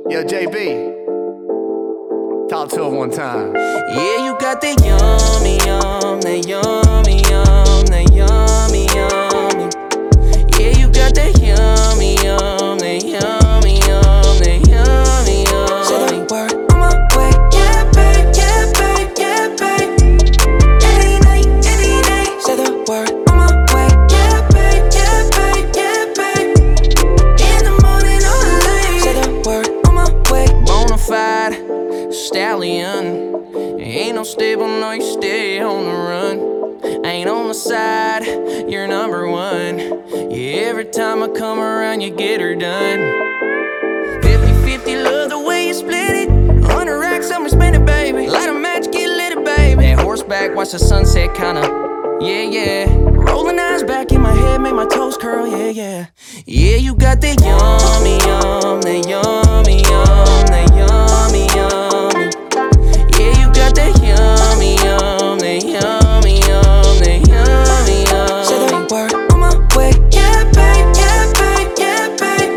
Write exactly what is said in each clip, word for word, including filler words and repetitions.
Yo, J B, talk to him one time. Yeah, you got that yummy, yum, that yummy, yum, that yummy, yummy. Yeah, you got that yummy, yum, that yummy, yum, that yummy, yum. Say the word on my way, yeah, babe, yeah, babe, yeah, babe. Any night, any night. Say the word on my way, yeah, babe, yeah, babe, yeah, babe. In the morning or late. Say the word on my way. Bonafide stallion. Ain't no stable, no, you stay on the run. Ain't on the side, you're number one. Yeah, every time I come around, you get her done. Fifty fifty, love the way you split it. Hundred racks, I'ma spend it, baby. Light a match, get lit, baby. That horseback, watch the sunset, kinda, yeah, yeah. Rolling eyes back in my head, make my toes curl, yeah, yeah. Yeah, you got that yummy, yum, that yummy, yum, that yummy, yummy. Yeah, you got that yummy, yum, that yummy, yum, that yummy, yum. Say the word on my way, yeah, babe, yeah, babe, yeah, babe.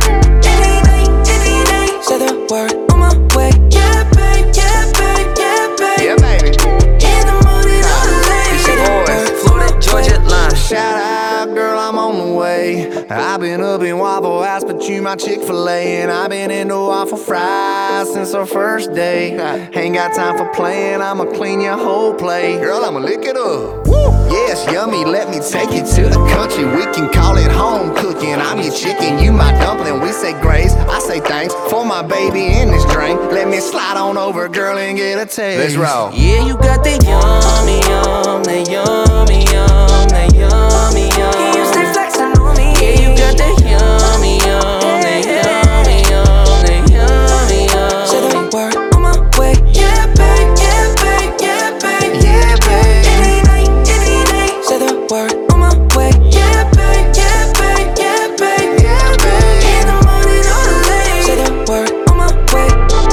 Any night, any night. Say the word on my way, yeah, babe, yeah, babe, yeah, babe. Yeah, baby. In the morning or late. Say the word, Florida, Georgia line. Shout out, girl, I'm on the way. I've been up in Waffle House, but you my Chick-fil-A. And I've been into waffle fries since our first day. Ain't got time for playing, I'ma clean your whole plate. Girl, I'ma lick it up. Woo! Yes, yummy, let me take you to the country. We can call it home cooking. I'm your chicken, you my dumpling. We say grace, I say thanks for my baby in this drink. Let me slide on over, girl, and get a taste. Let's roll. Yeah, you got that yummy, yum, that yummy, yum, that yummy, yum. You stay flexing on me. Yeah, you got that yummy, yum, that yummy, yum, that yummy, yum. Say the word on my way, yeah, babe, yeah, babe, yeah, babe, Yeah, babe. any night, any night. Say the word on my way, yeah, babe, yeah, babe, yeah, babe, Yeah, babe. in the morning or late. Say the word on my way.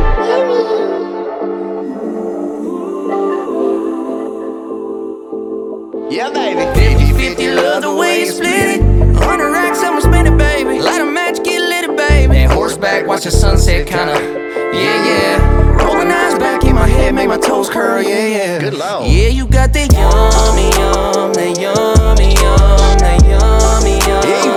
Yeah, baby. Fifty fifty, love the way you split it. Hundred racks, I'ma spend it, baby. Light a match, get lit, baby. That horseback, watch the sunset, kinda, yeah, yeah. Rolling eyes back in my head, make my toes curl, yeah, yeah. Good lord. Yeah, you got that yummy, yum, that yummy, yum, that yummy, yum. Yeah, you